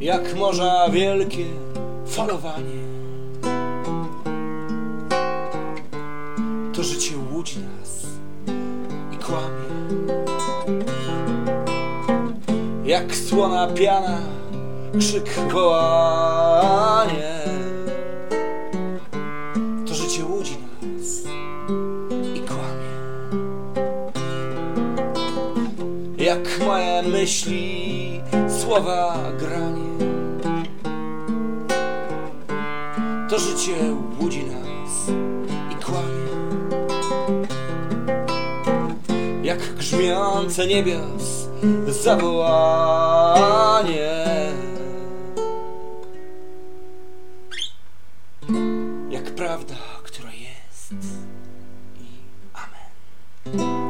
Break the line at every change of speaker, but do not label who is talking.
jak morza wielkie falowanie. To życie łudzi nas i kłamie, jak słona piana, krzyk, wołanie. To życie łudzi nas i kłamie, jak moje myśli, słowa, granie. To życie łudzi nas i kłamie, jak grzmiące niebios zawołanie, jak prawda, która jest i amen.